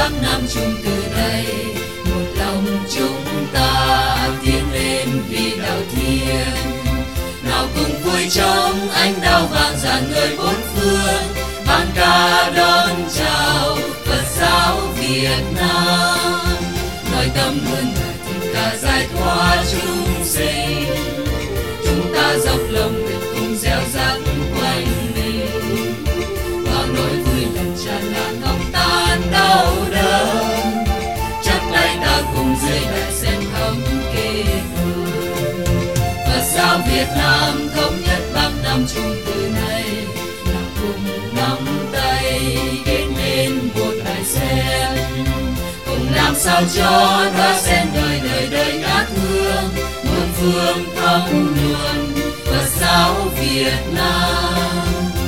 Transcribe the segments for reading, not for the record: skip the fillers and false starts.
Bắc Nam chung từ đây, một lòng chúng ta tiến lên vì đạo thiên. Nào cùng vui trong ánh đao vàng dàn người bốn phương, ban ca đón chào Phật giáo Việt Nam. Nói tâm hơn lời tình ca giải thoát chúng sinh, chúng ta dốc lòng nguyện cùng gieo rắc quanh mình. Bao nỗi vui lần tràn lan không tan đau đớn, chắp tay ta cùng dưới đại sen thắm kề đôi. Phật giáo Việt Nam thống nhất Bắc Nam chung từ nay, là cùng nắm tay kết nên một đại sen, cùng làm sao cho đóa sen đời đời đời ngát hương, muôn phương thắm nhuần Phật giáo Việt Nam.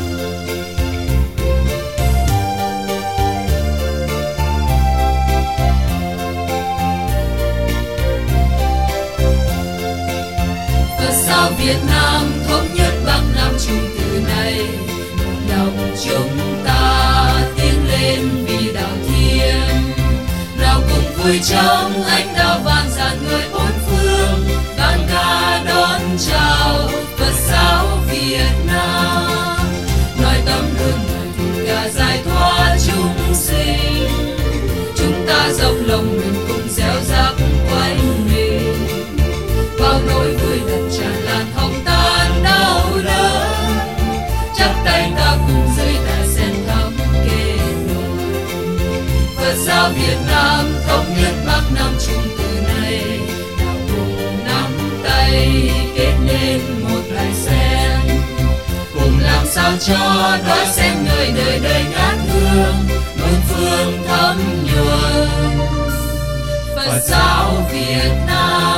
Phật giáo Việt Nam thống nhất Bắc Nam chung từ nay, một lòng chúng ta tiến lên vì đạo thiên. Nào cùng vui trong ánh đao vàng dàn người bốn phương, ban ca đón chào Phật giáo Việt Nam. Nói tâm hương lời tình ca giải thoát chúng sinh, chúng ta dốc lòng nguyện cùng gieo rắc quanh mình. Bao nỗi vui lần tràn lan không tan đau đớn, chắp tay ta cùng dưới đại sen thắm kề đôi. Phật giáo Việt Nam thống nhất Bắc Nam chung từ nay, nào cùng nắm tay kết nên một đại sen, cùng làm sao cho đóa sen người đời đời ngát hương, muôn phương thắm nhuần Phật giáo Việt Nam.